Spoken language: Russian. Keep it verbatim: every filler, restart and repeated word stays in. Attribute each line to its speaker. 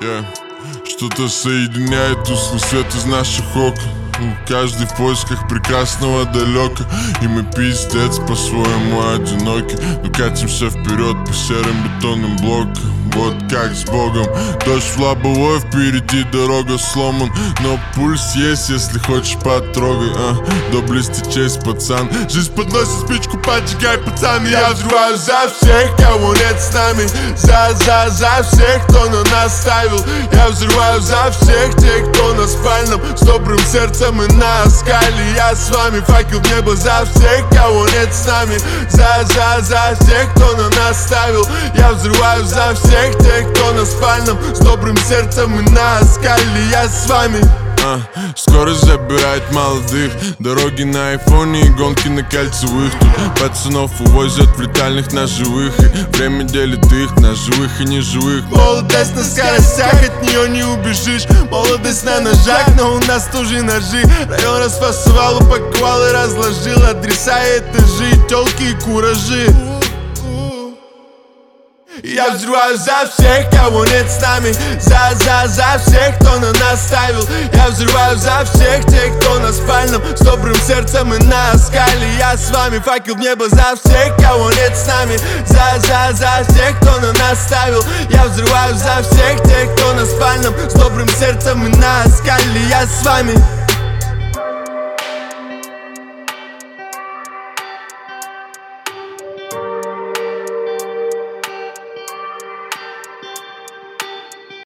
Speaker 1: Yeah. Что-то соединяет тусклый свет из наших окон. Каждый в поисках прекрасного далека, и мы пиздец по-своему одиноки. Но катимся вперед по серым бетонным блокам. Вот как с Богом. Дождь в лобовой, впереди дорога сломан, но пульс есть, если хочешь потрогай. а, Доблести честь, пацан. Жизнь подносит спичку, поджигай, пацан. Я взрываю за всех, кого нет с нами. За, за, за всех, кто на нас ставил. Я взрываю за всех тех, кто на спальном, с добрым сердцем и на скале. Я с вами, факел в небо за всех, кого нет с нами. За, за, за всех, кто на нас ставил. Я взрываю за всех тех, кто на спальном, с добрым сердцем и на скале. Я с вами. А, скорость забирает молодых, дороги на айфоне и гонки на кольцевых. Тут пацанов увозят в летальных на живых, и время делит их на живых и неживых. Молодость на скоростях, от нее не убежишь. Молодость на ножах, но у нас тоже ножи. Район расфасовал, упаковал и разложил адреса и этажи, тёлки и куражи. Я взрываю за всех, кого нет с нами. За, за, за всех, кто на нас ставил. Я взрываю за всех тех, кто на спальном, с добрым сердцем и на скале. Я с вами, факел в небо за всех, кого нет с нами. За, за, за всех, кто на нас ставил. Я взрываю за всех тех, кто на спальном, с добрым сердцем и на скале. Я с вами.